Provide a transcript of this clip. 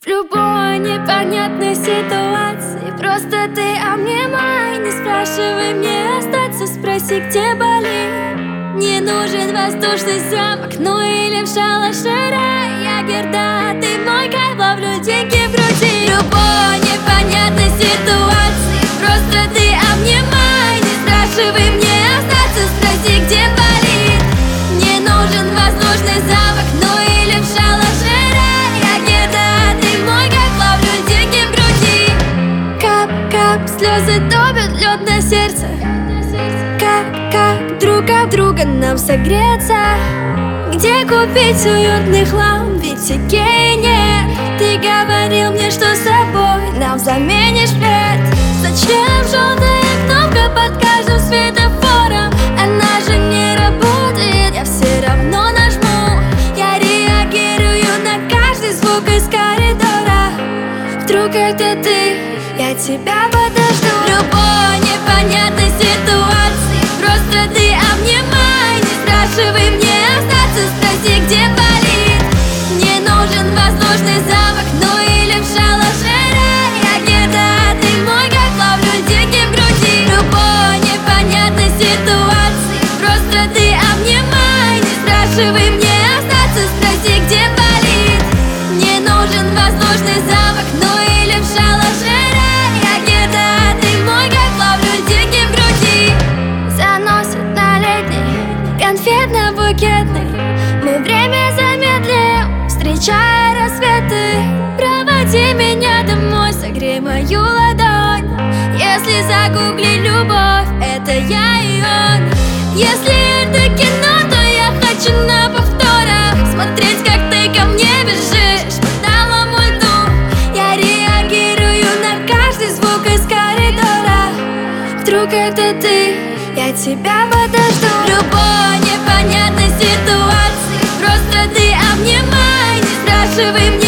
любой непонятной ситуации просто ты обнимай. Не спрашивай мне остаться, спроси, где болит. Не нужен воздушный замок, ну или в шалаше рай. Я горда, ты мой кайф, ловлю деньги в груди. Любой непонятной ситуации просто ты обнимай. Не спрашивай мне остаться, спроси, где болит. Не нужен воздушный замок, ну или в шалаше рай. Я горда, ты мой кайф, ловлю деньги в груди. Кап-кап, слезы топят лед на сердце. Как друг об друга нам согреться? Где купить уютный хлам? Ведь Икеи нет. Ты говорил мне, что с собой нам заменишь вред. Зачем желтая кнопка под каждым светофором? Она же не работает, я все равно нажму. Я реагирую на каждый звук из коридора. Вдруг это ты, я тебя подожду. Любой непонятной ситуации просто ты обнимай. Не спрашивай мне остаться, спроси, где болит. Не нужен воздушный замок, ну или в шалаше рай. Я горда, ты мой кайф, ловлю деньги в груди. Любой непонятной ситуации просто ты обнимай. Не спрашивай мне остаться, спроси, где болит. Не нужен воздушный замок, ну или в шалаше рай. Я горда, ты мой кайф, ловлю деньги в груди. Заносит на летний, конфетно-букетный. Мы время замедлим, встречая рассветы. Проводи меня домой, согрей мою ладонь. Если загугли любовь, это я и он. Если это кино, то я хочу на повторах смотреть, как ты ко мне бежишь по талому льду. Я реагирую на каждый звук из коридора. Вдруг это ты, я тебя подожду. Любой непонятной ситуации просто ты обнимай. Не спрашивай